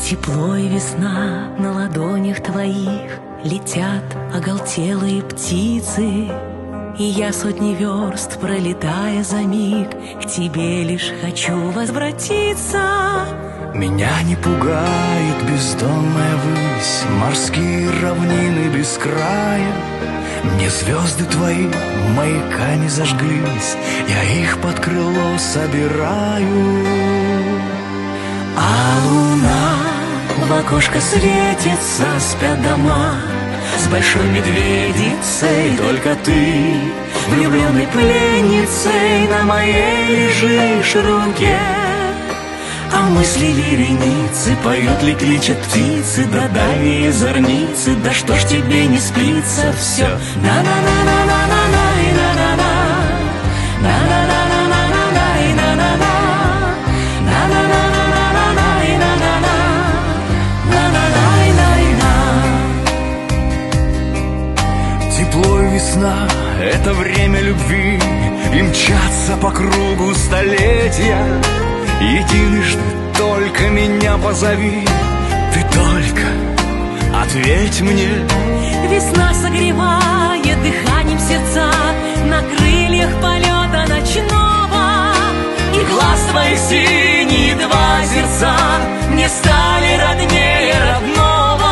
Тепло и весна на ладонях твоих, летят оголтелые птицы. И я сотни верст, пролетая за миг, к тебе лишь хочу возвратиться. Меня не пугает бездонная высь, морские равнины без края. Мне звезды твои маяками зажглись, я их под крыло собираю. А луна в окошко светится, спят дома с большой медведицей. Только ты, влюбленной пленницей, на моей лежишь руке. А мысли вереницы поют ли, кличат птицы, да дальние зорницы. Да что ж тебе не спится все? На-на-на-на-на-на-на и на-на-на, на-на-на-на-на-на и на-на-на, на-на-на-на-на-на и на-на-на, на-на-на и на-на. Тепло и весна — это время любви, и мчатся по кругу столетия. Единожды только меня позови, ты только ответь мне. Весна согревает дыханием сердца на крыльях полета ночного. И глаз твоих синие два сердца мне стали роднее родного.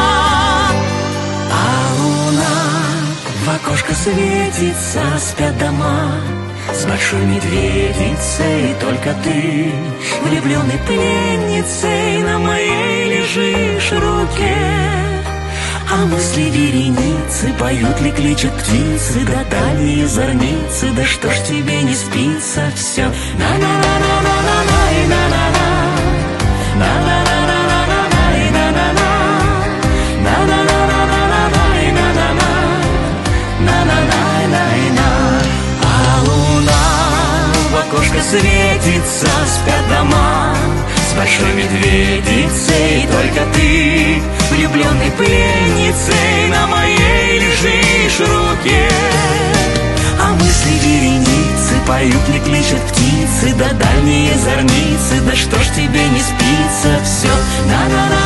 А луна в окошко светится, спят дома с большой медведицей. Только ты, влюбленной пленницей, на моей лежишь руке. А мысли вереницы поют ли, кличат птицы, да дальние зорницы. Да что ж тебе не спится все? На-на-на-на-на-на и на-на-на, на-на-на-на-на-на и на-на-на, на-на-на-на-на-на и на-на-на, на-на-на и на. А луна в окошко светится, спят дома с большой медведицей. Только ты, влюбленной пленницей, на моей лежишь руке. А мысли вереницы поют ли, кличат птицы, да дальние зорницы. Да что ж тебе не спится все? На-на-на.